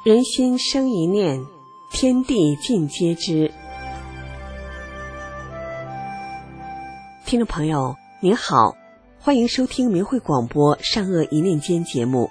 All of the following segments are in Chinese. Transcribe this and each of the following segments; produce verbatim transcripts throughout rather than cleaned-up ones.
人心生一念，天地尽皆知。听众朋友您好，欢迎收听明慧广播善恶一念间节目。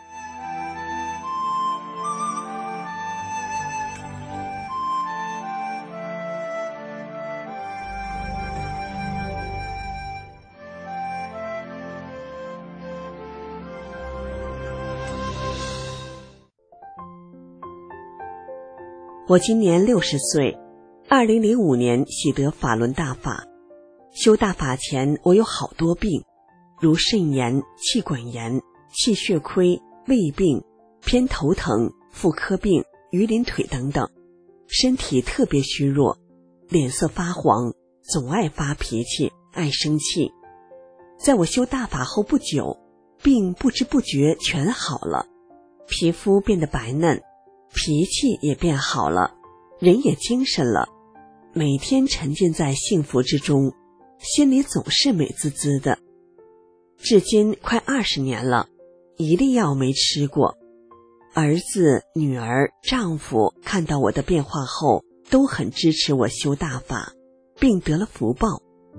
我今年六十岁，二零零五年喜得法轮大法。修大法前，我有好多病，如肾炎、气管炎、气血亏、胃病、偏头疼、妇科病、鱼鳞腿等等，身体特别虚弱，脸色发黄，总爱发脾气，爱生气。在我修大法后不久，病不知不觉全好了，皮肤变得白嫩，脾气也变好了，人也精神了，每天沉浸在幸福之中，心里总是美滋滋的。至今快二十年了，一粒药没吃过。儿子、女儿、丈夫看到我的变化后，都很支持我修大法，并得了福报。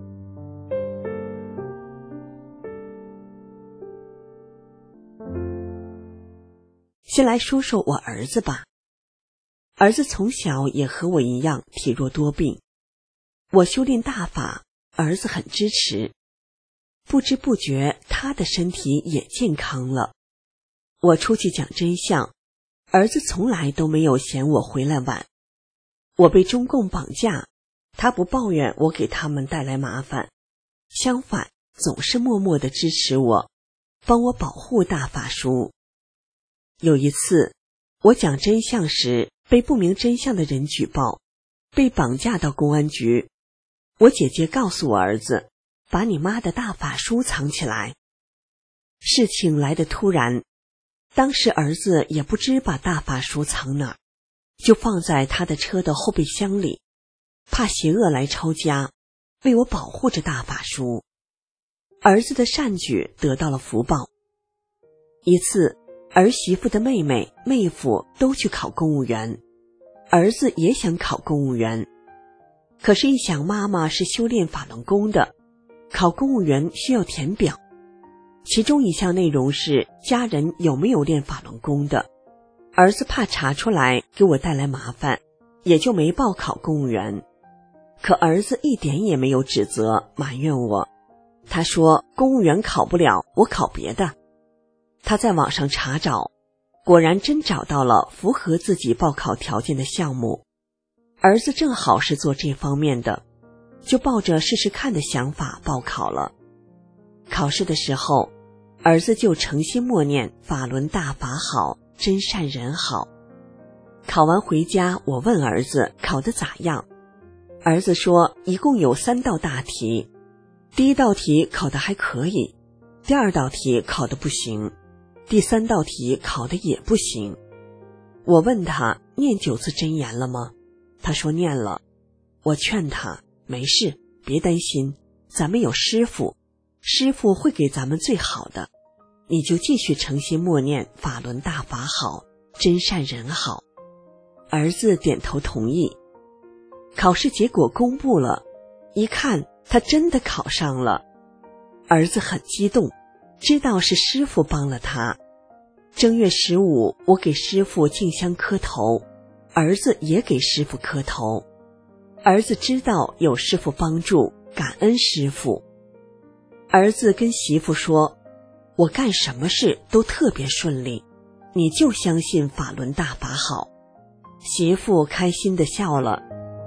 先来说说我儿子吧。儿子从小也和我一样体弱多病，我修炼大法，儿子很支持，不知不觉他的身体也健康了。我出去讲真相，儿子从来都没有嫌我回来晚。我被中共绑架，他不抱怨我给他们带来麻烦，相反总是默默地支持我，帮我保护大法书。有一次我讲真相时，被不明真相的人举报，被绑架到公安局。我姐姐告诉我儿子，把你妈的大法书藏起来。事情来得突然，当时儿子也不知把大法书藏哪儿，就放在他的车的后备箱里，怕邪恶来抄家，为我保护着大法书。儿子的善举得到了福报。一次儿媳妇的妹妹、妹夫都去考公务员，儿子也想考公务员。可是一想妈妈是修炼法轮功的，考公务员需要填表，其中一项内容是家人有没有练法轮功的，儿子怕查出来给我带来麻烦，也就没报考公务员。可儿子一点也没有指责埋怨我，他说公务员考不了，我考别的。他在网上查找，果然真找到了符合自己报考条件的项目。儿子正好是做这方面的，就抱着试试看的想法报考了。考试的时候，儿子就诚心默念法轮大法好，真善人好。考完回家，我问儿子考得咋样，儿子说一共有三道大题，第一道题考得还可以，第二道题考得不行，第三道题考得也不行。我问他念九字真言了吗？他说念了。我劝他没事，别担心，咱们有师父，师父会给咱们最好的，你就继续诚心默念法轮大法好，真善人好。儿子点头同意。考试结果公布了，一看他真的考上了。儿子很激动，知道是师父帮了他。正月十五，我给师父敬香磕头，儿子也给师父磕头。儿子知道有师父帮助，感恩师父。儿子跟媳妇说，我干什么事都特别顺利，你就相信法轮大法好。媳妇开心地笑了。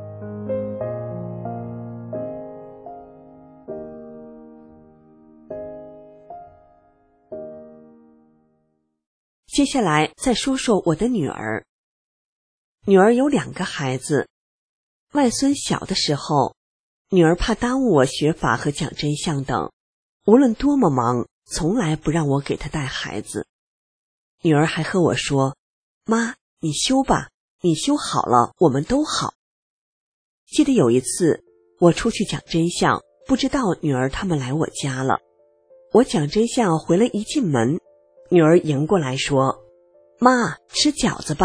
接下来再说说我的女儿。女儿有两个孩子，外孙小的时候，女儿怕耽误我学法和讲真相等，无论多么忙，从来不让我给她带孩子。女儿还和我说，妈，你修吧，你修好了，我们都好。记得有一次，我出去讲真相，不知道女儿他们来我家了。我讲真相回来一进门，女儿迎过来说，妈，吃饺子吧，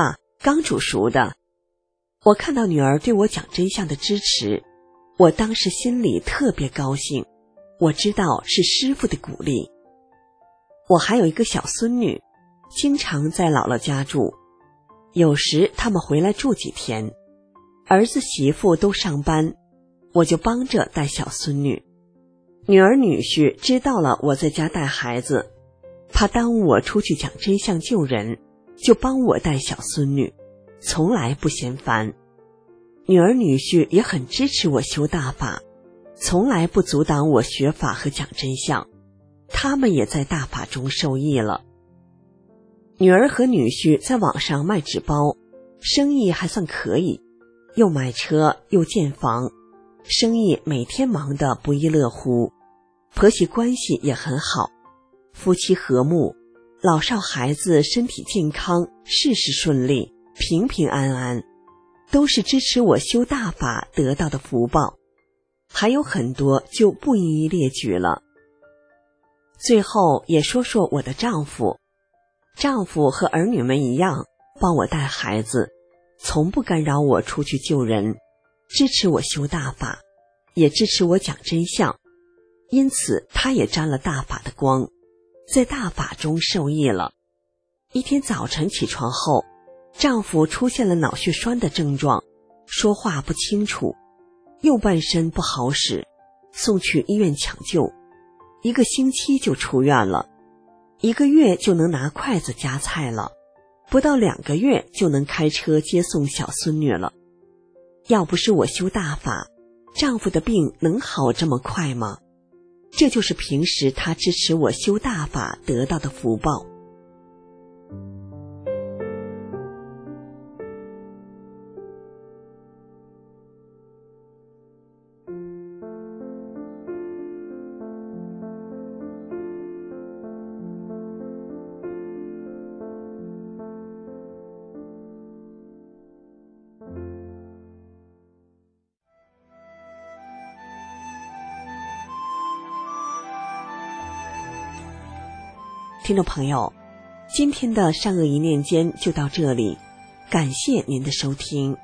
刚煮熟的。我看到女儿对我讲真相的支持，我当时心里特别高兴，我知道是师父的鼓励。我还有一个小孙女，经常在姥姥家住，有时他们回来住几天，儿子媳妇都上班，我就帮着带小孙女。女儿女婿知道了我在家带孩子，怕耽误我出去讲真相救人，就帮我带小孙女，从来不嫌烦。女儿女婿也很支持我修大法，从来不阻挡我学法和讲真相，他们也在大法中受益了。女儿和女婿在网上卖纸包，生意还算可以，又买车又建房，生意每天忙得不亦乐乎。婆媳关系也很好，夫妻和睦，老少孩子身体健康，事事顺利，平平安安，都是支持我修大法得到的福报，还有很多就不一一列举了。最后也说说我的丈夫，丈夫和儿女们一样帮我带孩子，从不干扰我出去救人，支持我修大法，也支持我讲真相，因此他也沾了大法的光，在大法中受益了。一天早晨起床后，丈夫出现了脑血栓的症状，说话不清楚，右半身不好使，送去医院抢救，一个星期就出院了，一个月就能拿筷子夹菜了，不到两个月就能开车接送小孙女了。要不是我修大法，丈夫的病能好这么快吗？这就是平时他支持我修大法得到的福报。听众朋友，今天的善恶一念间就到这里，感谢您的收听。